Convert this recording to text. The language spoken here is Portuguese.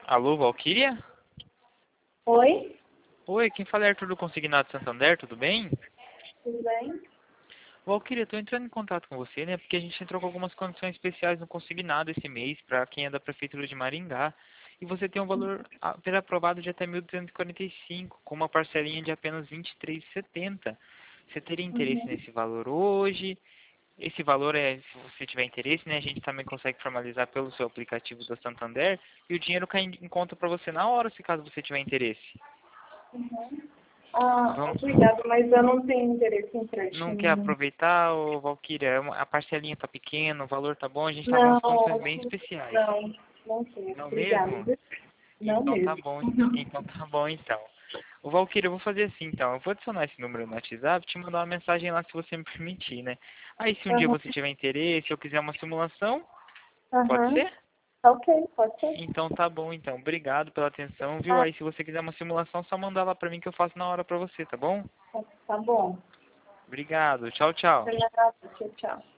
Alô, Valquíria? Oi, Oi, quem fala é Arthur do Consignado Santander, tudo bem? tudo bem? Valquíria, estou entrando em contato com você, né? Porque a gente entrou com algumas condições especiais no Consignado esse mês para quem é da Prefeitura de Maringá. E você tem um valor aprovado de até 1.245, com uma parcelinha de apenas R$ 23,70. Você teria interesse Uhum. nesse valor hoje? Esse valor se você tiver interesse, né? A gente também consegue formalizar pelo seu aplicativo da Santander e o dinheiro cai em conta para você na hora, se caso você tiver interesse. Vamos. Obrigada, mas eu não tenho interesse em Não quer empréstimo. aproveitar, ô Valquíria? A parcelinha tá pequena, o valor tá bom, a gente tá com Não, umas condições bem especiais. não tenho. Não Obrigada. mesmo? Não Então tá mesmo. bom. Então tá bom então. Ô Valquíria, eu vou fazer assim então. Eu vou adicionar esse número no WhatsApp e te mandar uma mensagem lá se você me permitir, né? Aí se um dia Aham, você tiver interesse ou quiser uma simulação, pode aham. ser? Ok, pode ser. Então tá bom então. Obrigado pela atenção, viu? Ah, Aí se você quiser uma simulação, só mandar lá pra mim que eu faço na hora pra você, tá bom? tá bom. Obrigado. Tchau, tchau. Obrigada, tchau, tchau.